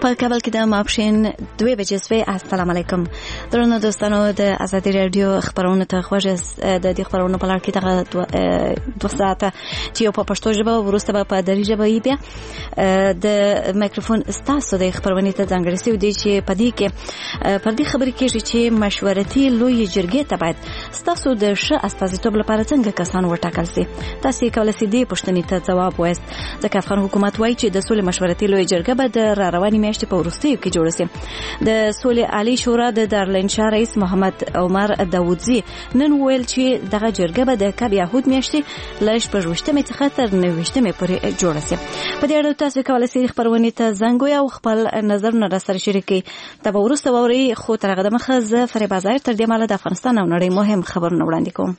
په کابل کې د ماپښین 2 بجې شوې. السلام علیکم درنو دوستانو، د ازادي رادیو خبرونه ته خوښ د دې خبرونو په لړ کې دغه 2 ساعته چې یو په پښتو ژبه وروسته به په دري ژبه یې بیا د مایکروفون ستاسو د خبرونې ته ځانګړی شوی دی چې په دې کې پر دې خبرې کېږي چې مشورتي لوی جرګې ته باید ستاسو د ښه استازیتوب لپاره څنګه کسان وټاکل شي. تاسو کولای شئ دې پوښتنې ته ځواب وایاست. ځکه افغان حکومت وایي چې د سولې مشورتي لوی جرګه به د رواني میاشتې په وروستیو کې جوړه شي. د سولې عالی شورا د دارالانشا رئیس محمد عمر داوودزي نن ویل چې دغه جرګه به د کب یهود میاشتې له 28مې څخه تر 29مې پورې جوړه شي. په دې اړه تاسو کولای شئ خبرونه ته زنګ ووهئ او خپل نظرونه راسره شریک کړئ. دا به وروسته واورئ، خو تر هغه دمخه زه فریبا ظاهر تر دې مهاله د افغانستان او نړۍ مهم خبرونه وړاندې کوم.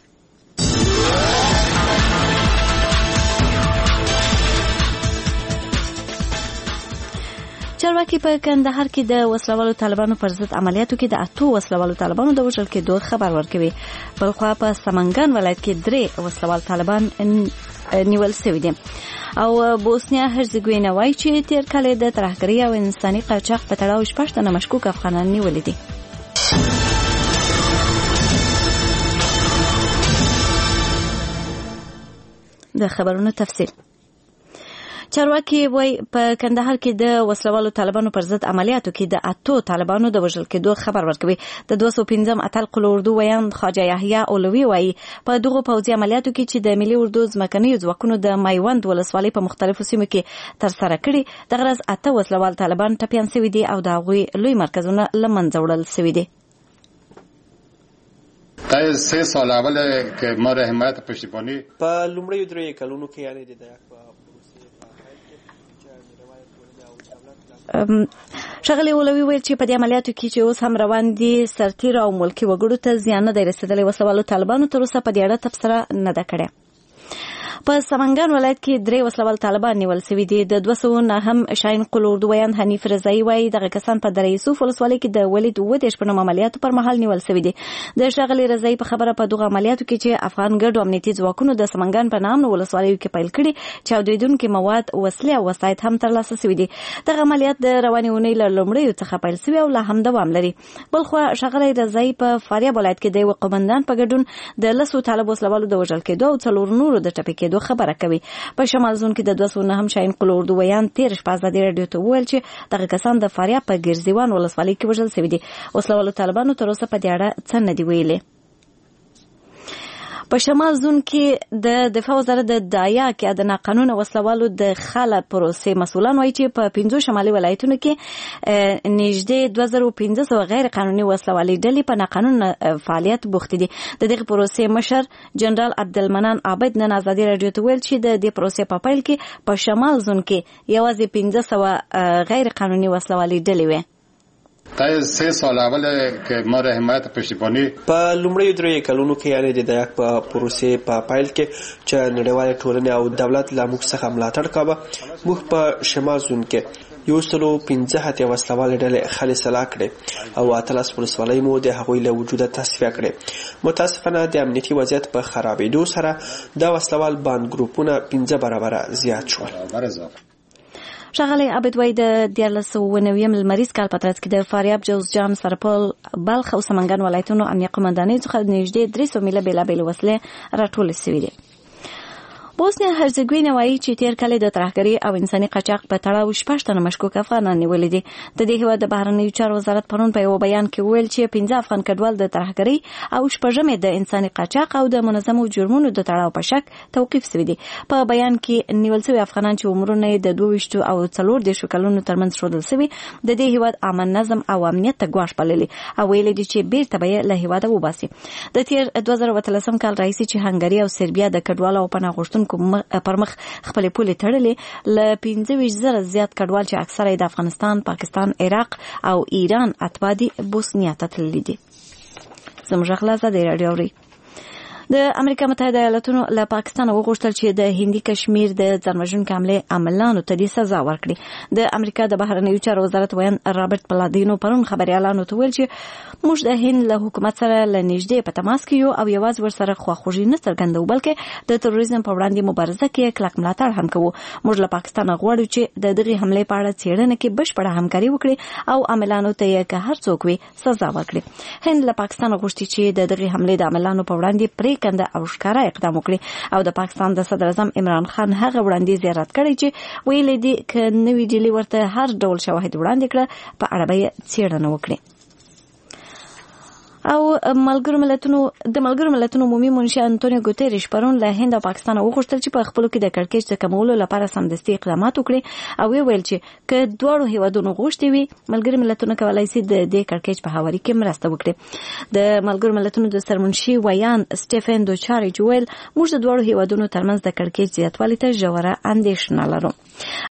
چارواکي په کندهار کې د وسلوالو طالبانو پر ضد عملیاتو کې د 8 وسلوالو طالبانو د وژل کېدو خبر ورکوي. بلخوا په سمنګان ولایت کې 3 وسلوال طالبان نیول شوي دي. او بوسنیا هرزګوینه وایي چې تیر کال د ترهګرۍ او انساني قاچاق په تړاو 6 تنه مشکوک افغانان نیولي دي. د خبرونو تفصیل. چارواکي وایي په کندهار کې د وسلوالو طالبانو پر ضد عملیاتو کې د 8 طالبانو د وژل کېدو خبر ورکوي. د 215 اتل قل اردو ویان خواجه یحیی اولوی وایي په دغه پوځي عملیاتو کې چې د ملي اردو ځمکنیو ځواکونو د میوند ولسوالۍ په مختلفو سیمو کې تر سره کړي د غرض 8 وسلوال طالبان ټپیان شوي دي او د هغوی لوی مرکزونه له منځه وړل شوي دي. تا 3 سال اول که ما را حمایت پشتیبانی په لومړیو 3 کلونو کې یعنی د شغلي اولوی ویل چې په دې عملیاتو کې چې اوس هم روان دي سرتیر او ملکی وګړو ته زیان نه دی رسیدلی. وسلوالو طالبانو تر اوسه په دې اړه تبصره نه ده کړې. په سمنګان ولایت کې 3 وسلوال طالبان نیول شوي دي. د 209 هم شاهین قل اردو ویان حنیف رضایی وایي دغه کسان په دره یوسف ولسوالۍ کې د ولید 10 په نوم عملیاتو پر مهال نیول شوي دي. د شغلي رضایی په خبره په دغه عملیاتو کې چې افغان ګډو امنیتي ځواکونو د سمنګان په نام ولسوالیو کې پیل کړي چاودیدونکي مواد، وسلې او وسایط هم ترلاسه شوي دي. دغه عملیات د رواني اونۍ له لومړیو څخه پیل شوي او لا هم دوام لري. بلخوا شغلي رضایی په فاریاب ولایت کې د قومندان په ګډون د 10 طالب وسلوالو د وژل کېدو او 4 نورو د ټپي کېدو خبره کوي. په شمال زون کې د 209 هم شاهین قل اردو ویان 13 په ازادي رادیو ته ویل چې دغه کسان د فاریاب په ګرزیوان ولسوالۍ کې وژل شوي دي. وسلوالو طالبانو تر اوسه په دې اړه څه نه دی ویلي. په شمال زون کې د دفاع وزارت د دایا کې د ناقانونه وسلوالو د خاله پروسې مسولان وایي چې په 15 شمالي ولایتونو کې نږدې 2500 غیر قانوني وسلوالي ډلې په ناقانونه فعالیت بوختې دي. د دغه پروسې مشر جنرال عبدالمنان عابد نن ازادي رادیو ته ویل چې د دې پروسې په پیل کې په شمال زون کې یوازې 1500 غیر قانوني وسلوالي ډلې وې. تا 3 سال اول که ما را حمایت پشتیبانی په لومړیو 3 کلونو کې یعنی د دایک په پروسې په پایل کې چې نړیوال ټولنې او دولت له موږ څخه ملاتړ کاوه، موږ په شمال زون کې 115 وسلوال ډلې خالي سلا کړې او 13 ولسوالۍ مو د هغوی له وجوده تصفیه کړې. متاسفانه د امنیتي وضعیت په خرابېدو سره د وسلوال باند ګروپونه 15 برابره زیات شول. شغلي عبد وای د 1990 لمریز کال په ترڅ کې د فاریاب، جوزجان، سرپل، بلخ او سمنګان ولایتونو امنیه قومندانۍ څخه نږدې 300 میله بیلابېل وسلې راټولې شوې دي. بوسنیا هرزګوینه وایي چې تیر کال د ترهګرۍ او انساني قاچاق په تړاو 6 تنه مشکوک افغانان نیولي دي. د دې هیواد د بهرنیو چارو وزارت پرون په یو بیان کې ویل چې 15 افغان کډوال د ترهګرۍ او 6 د انساني قاچاق او د منظمو جرمونو د تړاو په شک توقیف شوي دي. په بیان کې نیول شوي افغانان چې عمرونه د 22 او 14 کلونو ترمنځ ښودل شوي د دې هیواد امن، نظم او امنیت ته ګواښ بللي او ویلي دي چې بیرته به له هیواده وباسي. د تیر 2013 کال راهیسې چې هنګري او سربیا د کډوالو او پناه غوښتونکو پر مخ خپل پولې تړلې ل 25,000 زیات کډوال چې اکثره د افغانستان، پاکستان، عراق او ایران اتباع دي بوسنیا ته تللي دي. زموږ غلا زده رادیو د امریکا متحده ایالاتونو له پاکستان وغوښتل چې د هندي کشمیر د ځانوژونکو حملې عاملانو ته د سزا ورکړي. د امریکا د بهرنیو چارو وزارت ویان رابرټ پلادینو پرون خبريالانو ته ویل چې موږ د هند له حکومت سره له نږدې په تماس کې یو او یوازې ورسره خواخوږي نه څرګندوو بلکې د تروریزم په وړاندې مبارزه کې کلک ملاتړ هم کوو. موږ له پاکستان غواړو چې د دغه حملې په اړه څېړنه کې بشپړه همکاري وکړي او عاملانو ته یې که هر څوک وي سزا ورکړي. هند له پاکستان غوښتي چې د دغه حملې د عاملانو په وړاندې پریکنده او ښکارا اقدام وکړي او د پاکستان د صدر اعظم عمران خان هغه وړاندیز رد کړی چې ویل دي ک نوې ډیلی ورته هر ډول شواهد وړاندې کړه په اړه به څېړنه وکړي. او د ملګرو ملتونو عمومي منشي انټونیو ګوتریش پرون له هند او پاکستان وغوښتل چې په خپلو کې د کړکېچ د کمولو لپاره سمدستي اقدامات وکړي او ویل چې که دواړو هیوادونو غوښتي وي ملګرو ملتونه کولای شي د دې کړکېچ په هواري کې مرسته وکړي. د ملګرو ملتونو د سرمنشي ویان سټيفن دوچاريچ ویل موږ د دواړو هیوادونو ترمنځ د کړکېچ زیاتوالي ته ژوره اندېښنه لرو.